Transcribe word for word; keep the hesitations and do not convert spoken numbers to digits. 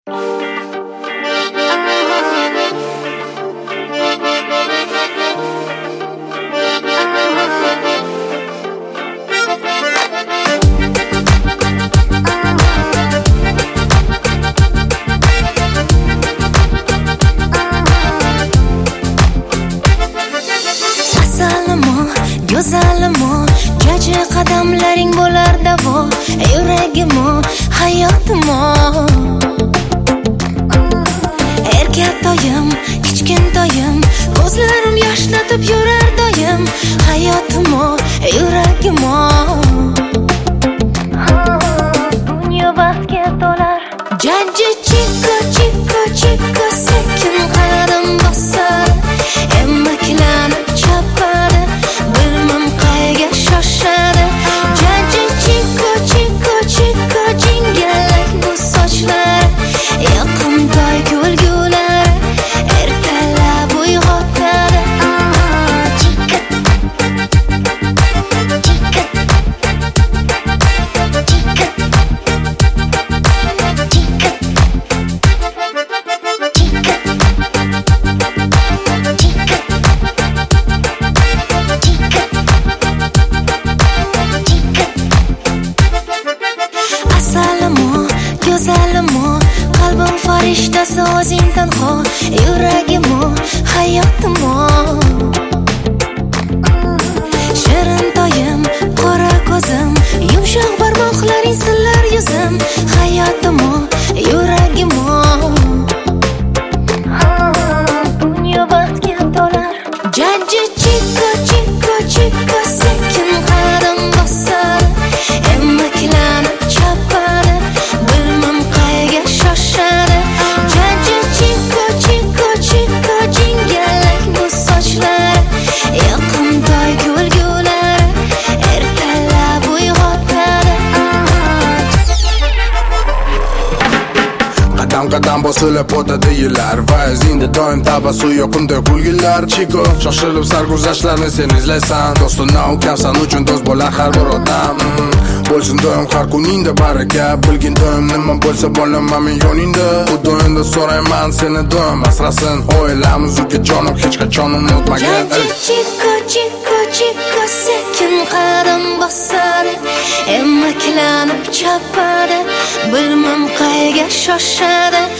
Go'zalimo, jaji qadamlaring bo'lar davo, yuragimo, hayotimo. Erkatoyim, kichkintoyim, ko'zlarim yoshlatib yurar doim, hayotimo, yuragimo. Dunyo baxtga to'lar. Jaji chiko chiko chiko sekin qadam bosar, emaklanib chapadi. Bilmem qayga shoshadi. Jaji chiko chiko chiko jingalak bu sochlar, yoqimtoy kulgular, ertalab uyg'otadi. Chika chika chika Go'zalimo, qalbim farishtasi o'zing tanho, yuragimo, hayotimo. Shirin toyim, qora ko'zim, yumshoq barmoqlaring sillar yuzim, hayotimo, yuragimo. Dunyo baxtga to'lar. Jaji chiko chiko chiko sekin qadam bosar, emaklanib chapadi. Bilmem qayga shoshadi. Jaji chiko chiko chiko jingalak bu sochlar, yoqimtoy kulgular, ertalab uyg'otadi. Qadam qadam bosilib o'tadi yillar va izingda doim tabassum yoqimtoy kulgular. Chiko, shoshilib sarguzashtlarni sen izlaysan, do'stingdan ukamsan uchun do'st bo'lar har bir odam. Bo'lsin doim har kuningda baraka, bilgin doim nima bo'lsa bo'laman men yoningda. Xudoyimda so'rayman seni doim asrasin, oilamiz jonim hech qachon unutmagan. Chiko chiko chiko sekin qadam bosadi, emaklanib chapadi. Bilmem qayga shoshadi.